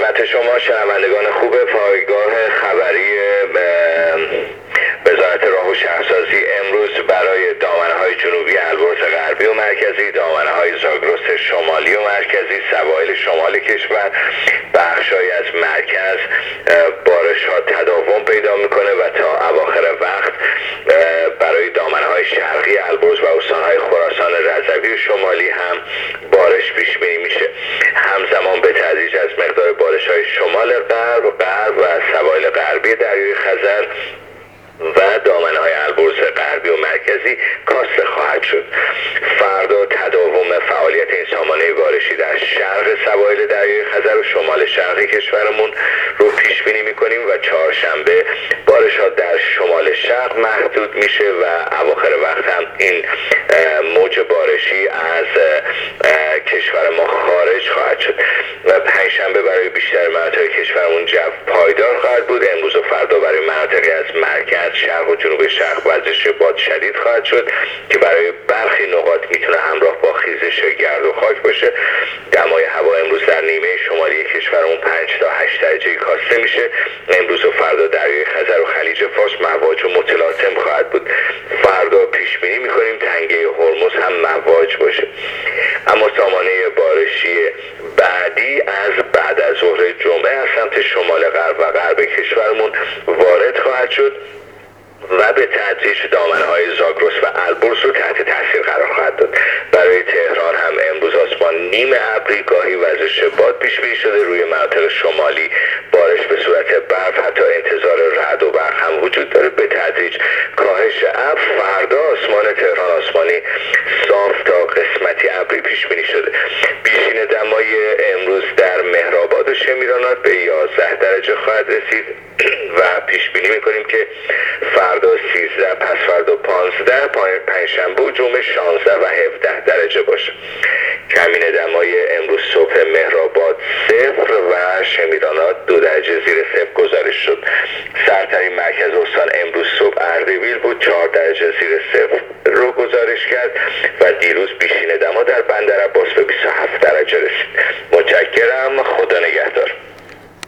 خدمت شما شنوندگان خوب پایگاه خبری وزارت راه و شهرسازی امروز برای دامنه‌های جنوبی البرز غربی و مرکزی، دامنه‌های زاگرس شمالی و مرکزی، سواحل شمال کشور، بخش‌هایی از مرکز بارش‌ها تداوم پیدا می‌کنه و تا اواخر وقت برای دامنه‌های شرقی البرز و استان‌های خراسان رضوی شمالی هم بارش پیش بینی میشه. همزمان به تدریج از مقدار بارش‌های شمال غرب و سواحل غربی دریای خزر و دامنه‌های البرز غربی و مرکزی کاسته خواهد شد. فردا تداوم فعالیت این سامانه بارشی در شرق سواحل دریای خزر و شمال شرقی کشورمون رو پیش بینی می‌کنیم و چهارشنبه بارش‌ها در شمال شرق محدود میشه و اواخر وقت هم این موج بارشی از کشور ما خارج خواهد شد و پنجشنبه برای بیشتر مناطق کشورمون جو پایدار خواهد بود. امروز و فردا برای مناطقی از مرکز، شرق و جنوب شرق وزش باد شدید خواهد شد که برای برخی نقاط میتونه همراه با خیزش گرد و خاک باشه. دمای هوا امروز در نیمه شمالی کشورمون 5 تا 8 درجه کاسته میشه. امروز و فردا دریای خزر و خلیج فارس مواج و متلاطم خواهد بود. فردا پیش بینی میکنیم تنگه هرمز هم مواج باشه. اما سامانه بارشی بعدی از بعد از ظهر جمعه از سمت شمال غرب و غرب کشورمون وارد خواهد شد و به تدریج دامنه‌های زاگرس و البرز رو تحت تاثیر قرار خواهد داد. برای تهران هم امروز آسمان نیمه ابری گاهی وزش باد پیش بینی شده. روی مناطق شمالی بارش به صورت برف، حتی انتظار رعد و برق هم وجود داره. به تدریج کاهش ابر. فردا آسمان تهران آسمانی صاف تا قسمتی ابری پیش بینی شده. بیشین دمای امروز در مهرآباد و شمیرانات به 11 درجه خواهد رسید و پیش بینی می‌کنیم که فردا 13، پس فردا 15، پنجشنبه و جمعه 16 و 17 درجه باشه. کمین دمای امروز صبح مهرآباد 0 و شمیرانات 2 درجه زیر 0 گزارش شد. سرترین مرکز استان امروز صبح اردبیل بود، 4 درجه زیر 0 رو گزارش کرد و دیروز بیشین دما در بندرعباس به 27 درجه رسید.